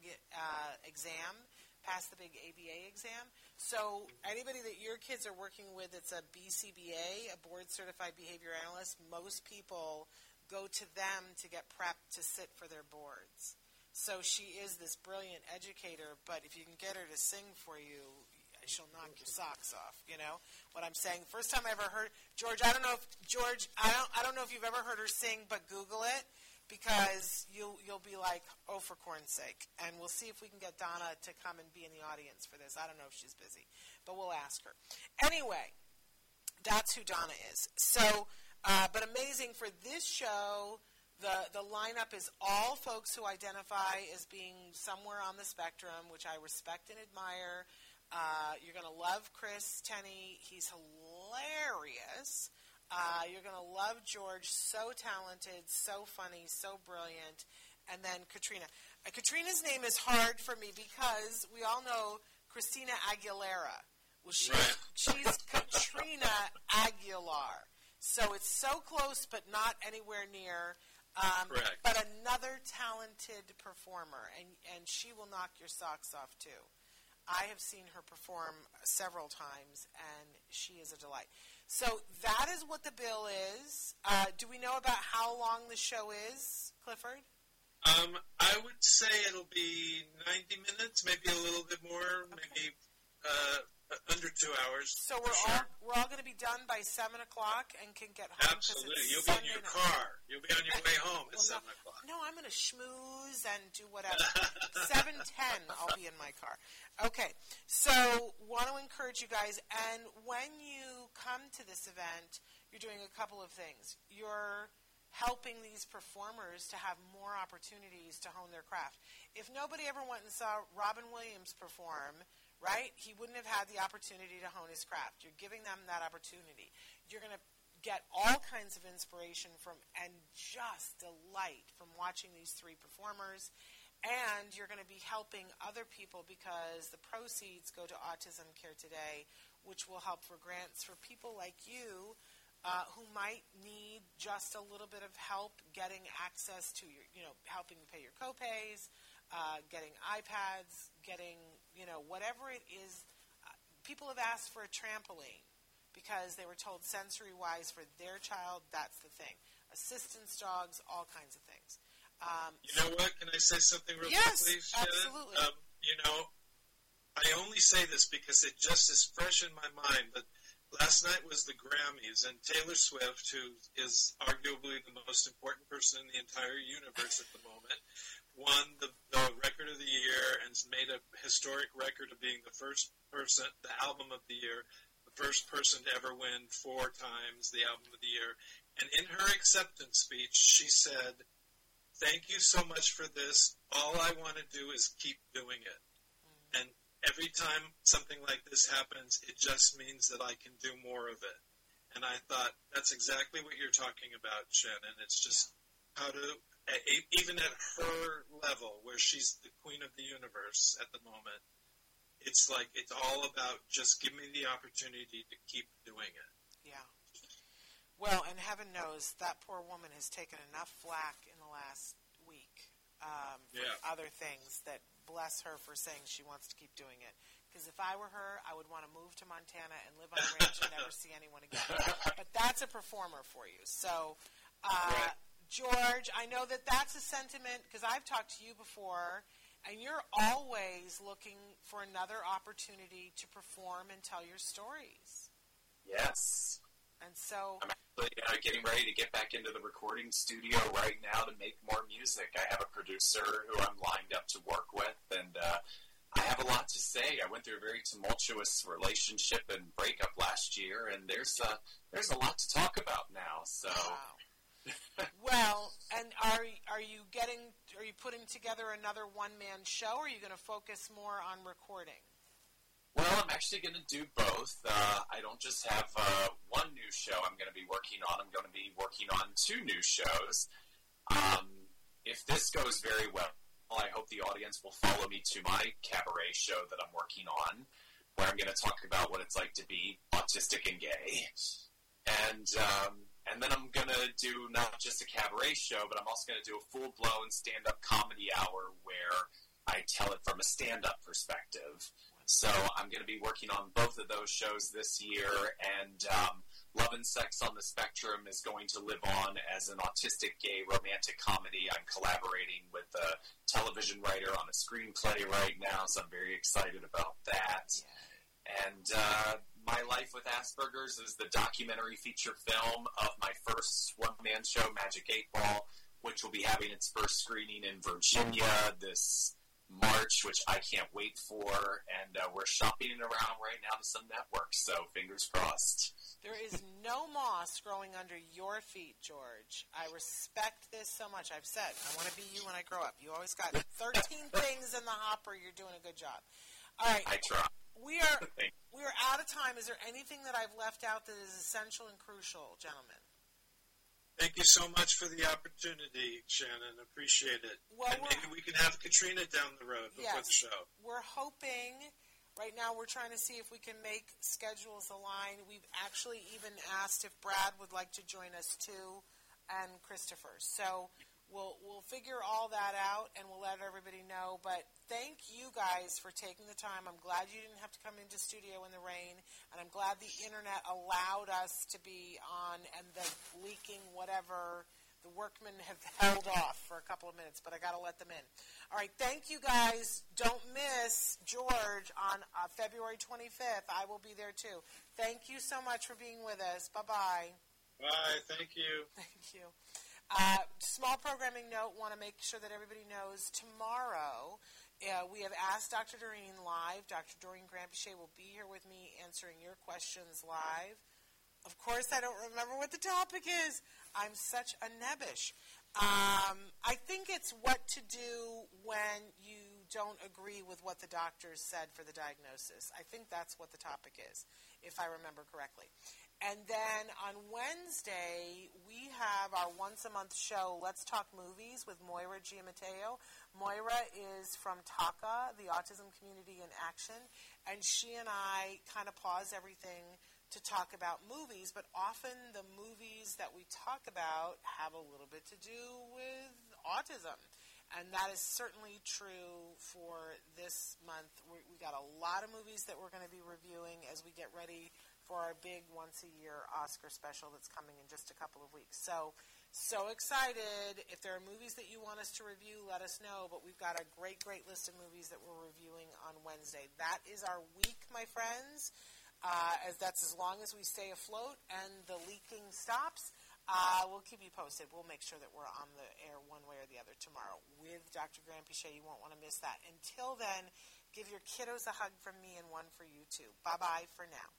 Pass the Big ABA exam. So anybody that your kids are working with, it's a BCBA, a board-certified behavior analyst, most people go to them to get prepped to sit for their boards. So she is this brilliant educator, but if you can get her to sing for you, she'll knock your socks off, what I'm saying. First time I ever heard George, I don't know if you've ever heard her sing, but Google it, because you'll be like, oh, for corn's sake. And we'll see if we can get Donna to come and be in the audience for this. I don't know if she's busy, but we'll ask her. Anyway, that's who Donna is. So, but amazing for this show. The lineup is all folks who identify as being somewhere on the spectrum, which I respect and admire. You're going to love Chris Tenney. He's hilarious. You're going to love George. So talented, so funny, so brilliant. And then Katrina. Katrina's name is hard for me because we all know Christina Aguilera. Well, she's Katrina Aguilar. So it's so close but not anywhere near.
Correct.
But another talented performer, and she will knock your socks off too. I have seen her perform several times, and she is a delight. So that is what the bill is. Do we know about how long the show is, Clifford?
I would say it'll be 90 minutes, maybe a little bit more, maybe under 2 hours.
So we're all going to be done by 7 o'clock and can get home.
Absolutely, you'll be in your car. You'll be on your way home at 7 o'clock.
No, I'm going to schmooze and do whatever. 7:10, I'll be in my car. Okay, so want to encourage you guys, and when you come to this event, you're doing a couple of things. You're helping these performers to have more opportunities to hone their craft. If nobody ever went and saw Robin Williams perform, right, he wouldn't have had the opportunity to hone his craft. You're giving them that opportunity. You're going to get all kinds of inspiration from and just delight from watching these three performers. And you're going to be helping other people because the proceeds go to Autism Care Today, which will help for grants for people like you who might need just a little bit of help getting access to your, helping to pay your copays, getting iPads, getting, whatever it is. People have asked for a trampoline because they were told sensory-wise for their child, that's the thing. Assistance dogs, all kinds of things.
You know what? Can I say something real quickly, Shannon?
Absolutely.
I only say this because it just is fresh in my mind, but last night was the Grammys, and Taylor Swift, who is arguably the most important person in the entire universe at the moment, won the record of the year and made a historic record of being the first person, the album of the year, the first person to ever win 4 times the album of the year. And in her acceptance speech, she said, "Thank you so much for this. All I want to do is keep doing it." And every time something like this happens, it just means that I can do more of it. And I thought, that's exactly what you're talking about, Shannon. It's just how to, even at her level, where she's the queen of the universe at the moment, it's like, it's all about just give me the opportunity to keep doing it.
Yeah. Well, and heaven knows that poor woman has taken enough flack in the last week for other things that bless her for saying she wants to keep doing it. Because if I were her, I would want to move to Montana and live on a ranch and never see anyone again. But that's a performer for you. So, George, I know that that's a sentiment, because I've talked to you before, and you're always looking for another opportunity to perform and tell your stories.
Yes.
And so
I'm actually getting ready to get back into the recording studio right now to make more music. I have a producer who I'm lined up to work with, and I have a lot to say. I went through a very tumultuous relationship and breakup last year, and there's a lot to talk about now. So,
well, and are you putting together another one-man show, or are you going to focus more on recording?
Well, I'm actually going to do both. I don't just have one new show I'm going to be working on. I'm going to be working on 2 new shows. If this goes very well, I hope the audience will follow me to my cabaret show that I'm working on, where I'm going to talk about what it's like to be autistic and gay. And then I'm going to do not just a cabaret show, but I'm also going to do a full-blown stand-up comedy hour where I tell it from a stand-up perspective. So I'm going to be working on both of those shows this year, and Love and Sex on the Spectrum is going to live on as an autistic gay romantic comedy. I'm collaborating with a television writer on a screenplay right now, so I'm very excited about that. And My Life with Asperger's is the documentary feature film of my first one-man show, Magic 8 Ball, which will be having its first screening in Virginia this March, which I can't wait for, and we're shopping it around right now to some networks, so fingers crossed.
There is no moss growing under your feet, George. I respect this so much. I've said, I want to be you when I grow up. You always got 13 things in the hopper. You're doing a good job. All right.
I try.
We are out of time. Is there anything that I've left out that is essential and crucial, gentlemen?
Thank you so much for the opportunity, Shannon. Appreciate it. Well, and maybe we can have Katrina down the road before the show.
We're hoping. Right now we're trying to see if we can make schedules align. We've actually even asked if Brad would like to join us too, and Christopher. So we'll figure all that out, and we'll let everybody know. But thank you guys for taking the time. I'm glad you didn't have to come into studio in the rain, and I'm glad the internet allowed us to be on, and the leaking whatever The workmen have held off for a couple of minutes, but I got to let them in. All right, thank you guys. Don't miss George on February 25th. I will be there too. Thank you so much for being with us. Bye-bye.
Bye. Thank you.
Thank you. Small programming note, want to make sure that everybody knows tomorrow we have Asked Dr. Doreen live. Dr. Doreen Granpeesheh will be here with me answering your questions live. Of course, I don't remember what the topic is. I'm such a nebbish. I think it's what to do when you don't agree with what the doctors said for the diagnosis. I think that's what the topic is, if I remember correctly. And then on Wednesday, we have our once-a-month show, Let's Talk Movies, with Moira Giammatteo. Moira is from TACA, the Autism Community in Action, and she and I kind of pause everything to talk about movies, but often the movies that we talk about have a little bit to do with autism. And that is certainly true for this month. We got a lot of movies that we're going to be reviewing as we get ready for our big once-a-year Oscar special that's coming in just a couple of weeks. So excited. If there are movies that you want us to review, let us know. But we've got a great list of movies that we're reviewing on Wednesday. That is our week, my friends. That's as long as we stay afloat and the leaking stops. We'll keep you posted. We'll make sure that we're on the air one way or the other tomorrow with Dr. Granpeesheh. You won't want to miss that. Until then, give your kiddos a hug from me and one for you too. Bye-bye for now.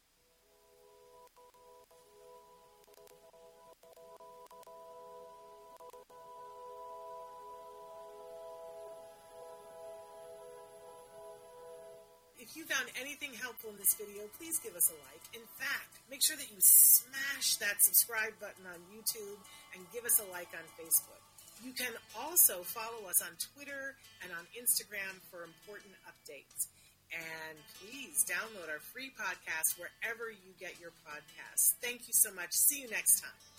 If you found anything helpful in this video, please give us a like. In fact, make sure that you smash that subscribe button on YouTube and give us a like on Facebook. You can also follow us on Twitter and on Instagram for important updates. And please download our free podcast wherever you get your podcasts. Thank you so much. See you next time.